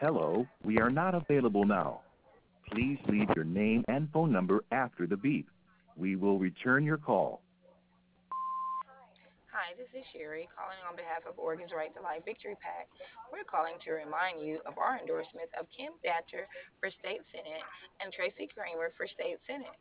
Hello, we are not available now. Please leave your name and phone number after the beep. We will return your call. Hi, this is Sherry calling on behalf of Oregon's Right to Life Victory PAC. We're calling to remind you of our endorsements of Kim Thatcher for State Senate and Tracy Kramer for State Senate.